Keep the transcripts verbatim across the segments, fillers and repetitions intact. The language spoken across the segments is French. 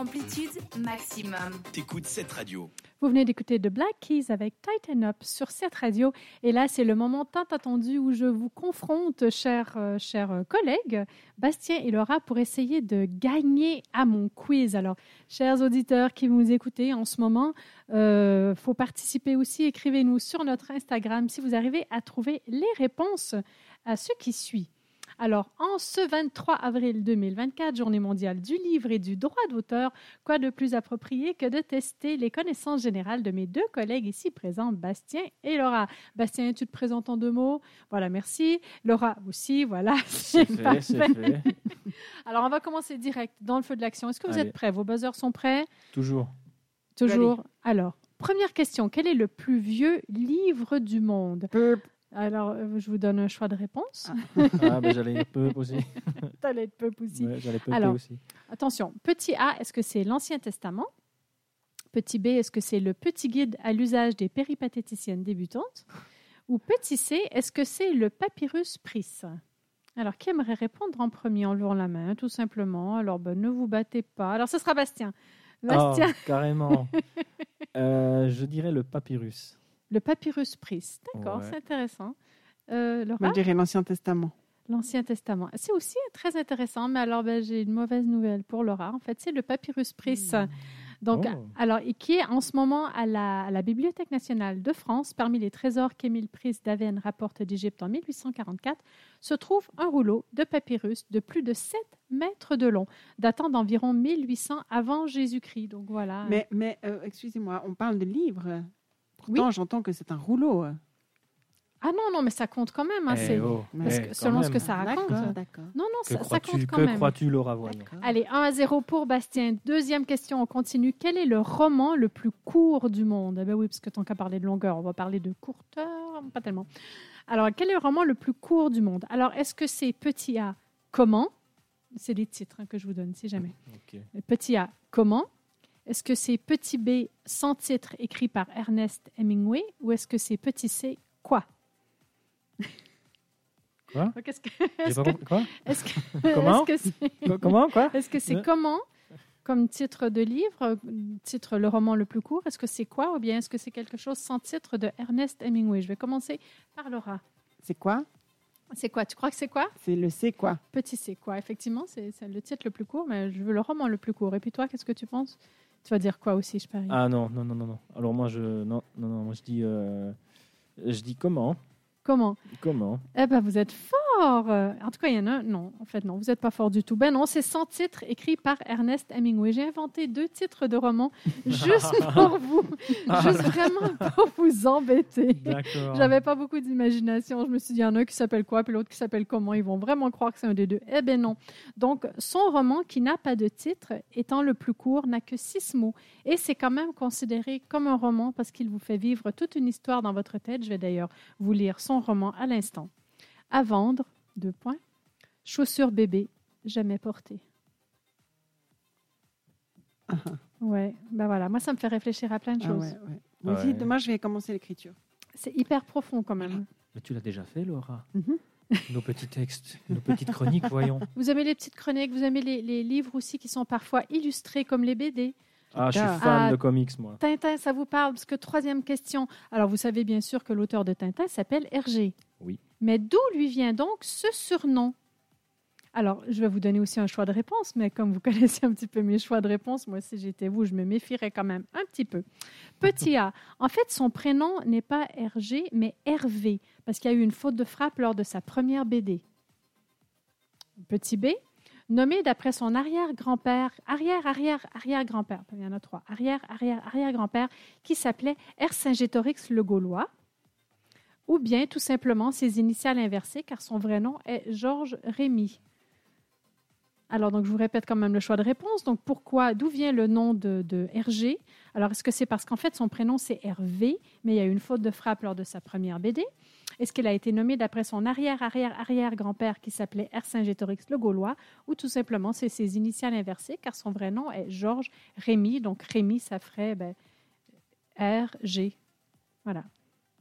amplitude maximum. T'écoutes cette radio. Vous venez d'écouter The Black Keys avec Tighten Up sur cette radio. Et là, c'est le moment tant attendu où je vous confronte, chers, euh, chers collègues, Bastien et Laura, pour essayer de gagner à mon quiz. Alors, chers auditeurs qui nous écoutez en ce moment, il euh, faut participer aussi. Écrivez-nous sur notre Instagram si vous arrivez à trouver les réponses à ce qui suit. Alors, en ce vingt-trois avril deux mille vingt-quatre, Journée mondiale du livre et du droit d'auteur, quoi de plus approprié que de tester les connaissances générales de mes deux collègues ici présents, Bastien et Laura. Bastien, tu te présentes en deux mots? Voilà, merci. Laura aussi, voilà. C'est, c'est fait, c'est fait. Alors, on va commencer direct dans le feu de l'action. Est-ce que vous Allez. êtes prêts? Vos buzzers sont prêts? Toujours. Toujours. Alors, première question. Quel est le plus vieux livre du monde? Peup. Alors, euh, je vous donne un choix de réponse. Ah, ben j'allais peu aussi. T'allais être peu aussi. Ouais, j'allais peu Alors, aussi. Attention, petit A, est-ce que c'est l'Ancien Testament? Petit B, est-ce que c'est le petit guide à l'usage des péripatéticiennes débutantes? Ou petit C, est-ce que c'est le papyrus Pris? Alors, qui aimerait répondre en premier en levant la main, tout simplement? Alors, ben, ne vous battez pas. Alors, ce sera Bastien. Bastien. Oh, carrément. euh, je dirais le papyrus. Le papyrus Pris. D'accord, Ouais. c'est intéressant. Euh, Laura? Moi, je dirais l'Ancien Testament. L'Ancien Testament. C'est aussi très intéressant, mais alors ben, j'ai une mauvaise nouvelle pour Laura. En fait, c'est le papyrus Pris. Mmh. Donc, Oh. alors, et qui est en ce moment à la, à la Bibliothèque nationale de France, parmi les trésors qu'Émile Pris d'Avenne rapporte d'Égypte en mille huit cent quarante-quatre, se trouve un rouleau de papyrus de plus de sept mètres de long, datant d'environ mille huit cents avant Jésus-Christ. Donc voilà. Mais, mais euh, excusez-moi, on parle de livres. Pourtant, Oui. j'entends que c'est un rouleau. Ah non, non, mais ça compte quand même. Hein, Eh c'est... oh, parce eh, que quand selon même. ce que ça raconte. D'accord, d'accord. Non, non, Que ça, ça crois-tu, compte quand que même. crois-tu, Laura Voignon? D'accord. Allez, un à zéro pour Bastien. Deuxième question, on continue. Quel est le roman le plus court du monde? Eh bien oui, parce que tant qu'à parler de longueur, on va parler de courteur, pas tellement. Alors, quel est le roman le plus court du monde? Alors, est-ce que c'est petit A, Comment? C'est les titres hein, que je vous donne, si jamais. Ok. Petit A, Comment? Est-ce que c'est petit B, Sans titre, écrit par Ernest Hemingway? Ou est-ce que c'est petit C, Quoi? Quoi? Qu'est-ce que, J'ai est-ce pas que, compris. Quoi? est-ce que, Comment? est-ce que c'est... Co- Comment? Quoi? Est-ce que c'est Euh. Comment comme titre de livre, euh, titre le roman le plus court? Est-ce que c'est Quoi ou bien est-ce que c'est quelque chose sans titre de Ernest Hemingway? Je vais commencer par Laura. C'est quoi? C'est quoi? Tu crois que c'est quoi? C'est le c'est quoi? Petit c'est quoi? Effectivement, c'est, c'est le titre le plus court, mais je veux le roman le plus court. Et puis toi, qu'est-ce que tu penses? Tu vas dire quoi aussi, je parie? Ah non, non, non, non, non. Alors moi, je... Non, non, non. Moi, je dis... euh, Je dis comment? Comment? Comment? Eh ben, vous êtes fort! Euh, En tout cas, il y en a un. Non, en fait, non, vous n'êtes pas fort du tout. Ben non, c'est Sans titre, écrit par Ernest Hemingway. J'ai inventé deux titres de romans juste pour vous. Juste vraiment pour vous embêter. D'accord. J'avais pas beaucoup d'imagination. Je me suis dit, il y en a un qui s'appelle quoi, puis l'autre qui s'appelle comment. Ils vont vraiment croire que c'est un des deux. Eh bien non. Donc, son roman, qui n'a pas de titre, étant le plus court, n'a que six mots. Et c'est quand même considéré comme un roman parce qu'il vous fait vivre toute une histoire dans votre tête. Je vais d'ailleurs vous lire son roman à l'instant. À vendre, deux points. Chaussures bébé, jamais portées. Uh-huh. Ouais, ben voilà. Moi, ça me fait réfléchir à plein de Ah choses. ouais, ouais. Moi aussi, Ouais. demain, je vais commencer l'écriture. C'est hyper profond quand même. Mais tu l'as déjà fait, Laura? Mhm. Nos petits textes, nos petites chroniques, voyons. Vous aimez les petites chroniques, vous aimez les, les livres aussi qui sont parfois illustrés comme les B D. Ah, je suis Ah. fan Ah. de comics, moi. Tintin, ça vous parle? Parce que troisième question. Alors, vous savez bien sûr que l'auteur de Tintin s'appelle Hergé. Oui. Mais d'où lui vient donc ce surnom? Alors, je vais vous donner aussi un choix de réponse, mais comme vous connaissez un petit peu mes choix de réponse, moi, si j'étais vous, je me méfierais quand même un petit peu. Petit A. En fait, son prénom n'est pas Hergé, mais Hervé, parce qu'il y a eu une faute de frappe lors de sa première B D. Petit B. Nommé d'après son arrière-grand-père, arrière-arrière-arrière-grand-père, il y en a trois, arrière-arrière-arrière-grand-père, qui s'appelait Ercingétorix le Gaulois, ou bien tout simplement ses initiales inversées, car son vrai nom est Georges Rémy. Alors, donc, je vous répète quand même le choix de réponse. Donc, pourquoi, d'où vient le nom de, de Hergé? Alors, est-ce que c'est parce qu'en fait, son prénom, c'est Hervé, mais il y a eu une faute de frappe lors de sa première B D? Est-ce qu'il a été nommé d'après son arrière-arrière-arrière-grand-père qui s'appelait Ercingétorix le Gaulois, ou tout simplement, c'est ses initiales inversées, car son vrai nom est Georges Rémy. Donc, Rémy, ça ferait ben, R G. Voilà.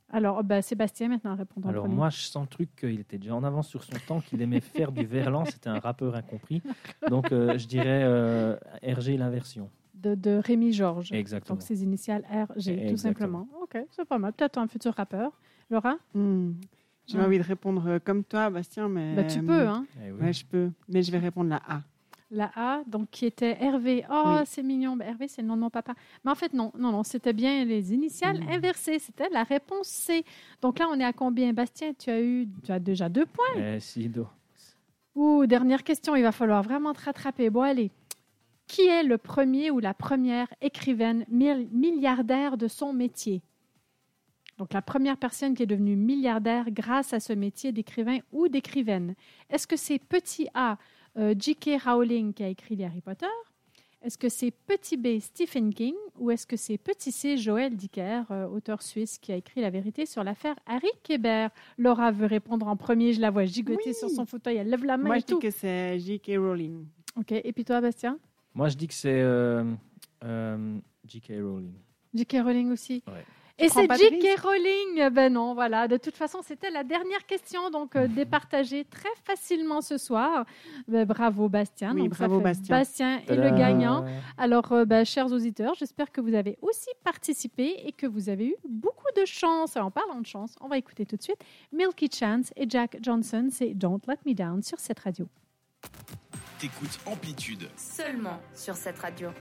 Alors, ben, Sébastien, maintenant, répond en Alors premier. moi, je sens le truc qu'il était déjà en avance sur son temps, qu'il aimait faire du verlan. C'était un rappeur incompris. Donc, euh, je dirais euh, R G, l'inversion. De, de Rémi Georges. Exactement. Donc, ses initiales R G, tout Exactement. simplement. OK, c'est pas mal. Peut-être un futur rappeur. Laura? Hmm. J'ai Ah. envie de répondre euh, comme toi, Bastien, mais... Ben, tu peux, hein? Eh oui. Ouais, je peux. Mais je vais répondre la A. La A, donc qui était Hervé. Oh, Oui. c'est mignon. Ben, Hervé, c'est le nom de mon papa. Mais en fait, non, non, non, c'était bien les initiales Mm. inversées. C'était la réponse C. Donc là, on est à combien? Bastien, tu as eu tu as déjà deux points. Eh, si, do. Ouh, dernière question, il va falloir vraiment te rattraper. Bon, allez. Qui est le premier ou la première écrivaine mil- milliardaire de son métier? Donc, la première personne qui est devenue milliardaire grâce à ce métier d'écrivain ou d'écrivaine. Est-ce que c'est petit A, euh, J K. Rowling qui a écrit les Harry Potter? Est-ce que c'est petit B, Stephen King? Ou est-ce que c'est petit C, Joël Dicker, euh, auteur suisse qui a écrit La vérité sur l'affaire Harry Kéber? Laura veut répondre en premier. Je la vois gigoter Oui. sur son fauteuil. Elle lève la main Moi, et je dis tout. que c'est J K. Rowling. OK. Et puis toi, Bastien? Moi, je dis que c'est euh, euh, J K. Rowling. J K. Rowling aussi. Ouais. Et prends c'est pas de J K. risque? Rowling. Ben non, voilà. De toute façon, c'était la dernière question, donc euh, départagée très facilement ce soir. Ben, bravo, Bastien. Oui, Donc, ça bravo, fait Bastien. Bastien est le Tadam. gagnant. Alors, euh, ben, chers auditeurs, j'espère que vous avez aussi participé et que vous avez eu beaucoup de chance. En parlant de chance, on va écouter tout de suite Milky Chance et Jack Johnson. C'est Don't Let Me Down sur cette radio. T'écoutes Amplitude. Seulement sur cette radio.